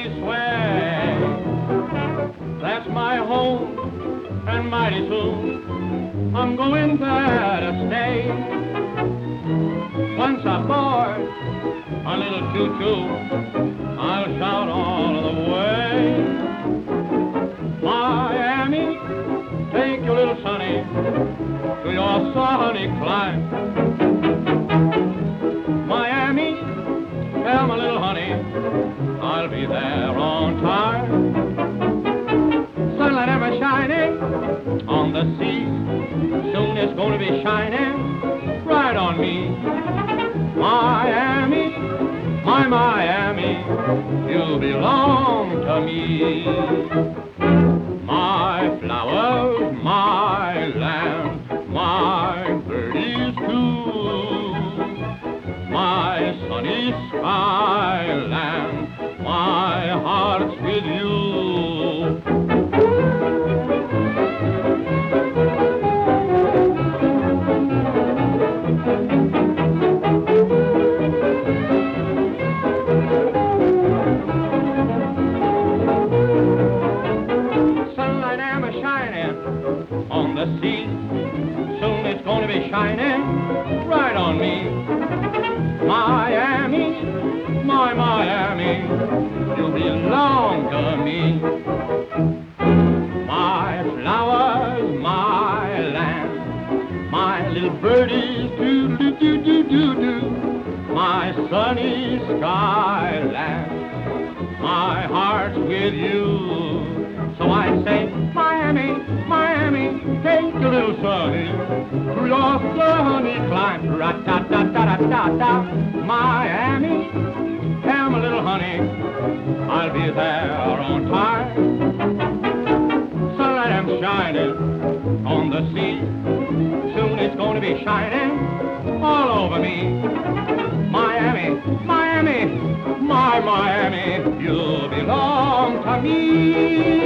Key sway. That's my home, and mighty soon I'm going there to stay. Once aboard a little choo-choo, I'll shout all the way. Miami, take your little sonny to your sunny clime. Miami, tell my little honey I'll be there on time. Sunlight ever shining on the sea, soon it's going to be shining right on me. Miami, my Miami, you belong to me. My flowers, my land, my birdies too, my sunny skyland, my heart's with you. On the sea, soon it's going to be shining right on me. Miami, my Miami, you belong to me. My flowers, my land, my little birdies, do-do-do-do-do-do, my sunny skyland, my heart's with you. So I say, Miami, Miami, take a little sunny to your sunny climb. Rat-ta-ta-ta-ta-ta-ta. Miami, tell my little honey I'll be there on time. Sunlight am shining on the sea, soon it's going to be shining all over me. Miami, Miami, my Miami, you belong to me.